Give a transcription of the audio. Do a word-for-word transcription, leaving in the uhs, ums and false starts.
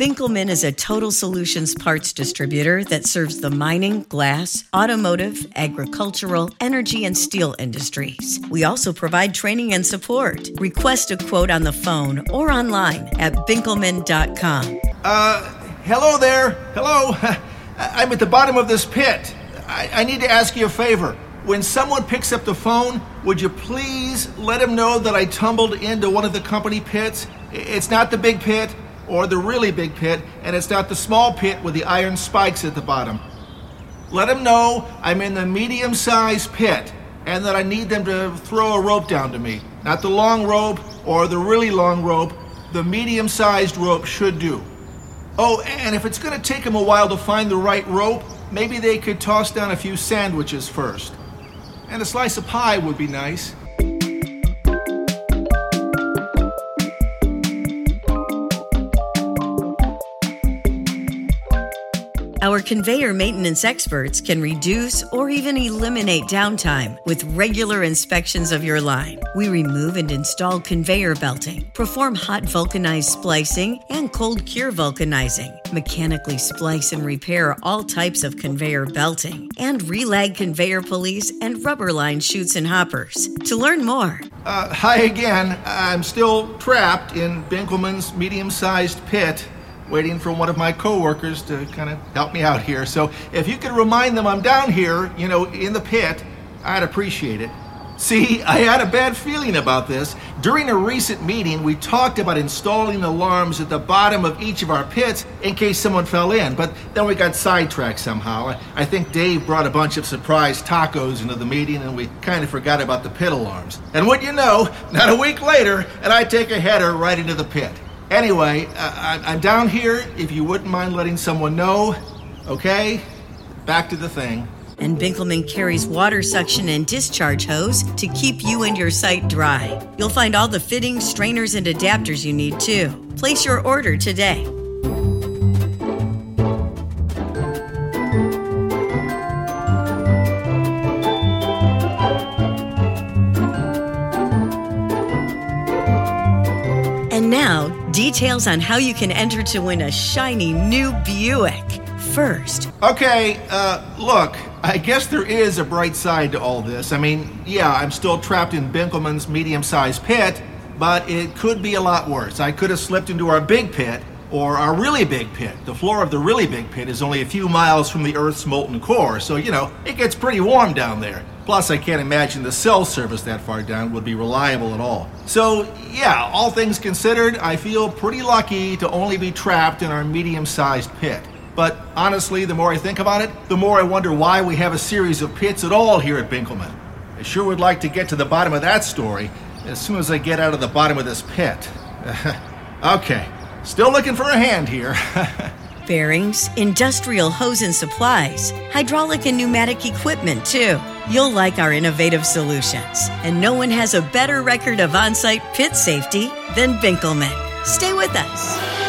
Binkelman is a total solutions parts distributor that serves the mining, glass, automotive, agricultural, energy, and steel industries. We also provide training and support. Request a quote on the phone or online at binkelman dot com. Uh, hello there. Hello. I'm at the bottom of this pit. I, I need to ask you a favor. When someone picks up the phone, would you please let them know that I tumbled into one of the company pits? It's not the big pit or the really big pit, and it's not the small pit with the iron spikes at the bottom. Let them know I'm in the medium-sized pit and that I need them to throw a rope down to me. Not the long rope or the really long rope. The medium-sized rope should do. Oh, and if it's going to take them a while to find the right rope, maybe they could toss down a few sandwiches first. And a slice of pie would be nice. Our conveyor maintenance experts can reduce or even eliminate downtime with regular inspections of your line. We remove and install conveyor belting, perform hot vulcanized splicing and cold cure vulcanizing, mechanically splice and repair all types of conveyor belting, and relag conveyor pulleys and rubber line chutes and hoppers. To learn more, Uh, hi again. I'm still trapped in Binkelman's medium-sized pit, waiting for one of my coworkers to kind of help me out here. So if you could remind them I'm down here, you know, in the pit, I'd appreciate it. See, I had a bad feeling about this. During a recent meeting, we talked about installing alarms at the bottom of each of our pits in case someone fell in, but then we got sidetracked somehow. I think Dave brought a bunch of surprise tacos into the meeting and we kind of forgot about the pit alarms. And what you know, not a week later, and I take a header right into the pit. Anyway, uh, I'm down here, if you wouldn't mind letting someone know. Okay, back to the thing. and Binkelman carries water suction and discharge hose to keep you and your site dry. You'll find all the fittings, strainers, and adapters you need too. Place your order today. And now, details on how you can enter to win a shiny new Buick. First. Okay, uh, look, I guess there is a bright side to all this. I mean, yeah, I'm still trapped in Binkelman's medium-sized pit, but it could be a lot worse. I could have slipped into our big pit, or our really big pit. The floor of the really big pit is only a few miles from the Earth's molten core, so, you know, it gets pretty warm down there. Plus, I can't imagine the cell service that far down would be reliable at all. So, yeah, all things considered, I feel pretty lucky to only be trapped in our medium-sized pit. But honestly, the more I think about it, the more I wonder why we have a series of pits at all here at Binkelman. I sure would like to get to the bottom of that story as soon as I get out of the bottom of this pit. Okay, still looking for a hand here. Bearings, industrial hose and supplies, hydraulic and pneumatic equipment too. You'll like our innovative solutions. And no one has a better record of on-site pit safety than Binkelman. Stay with us.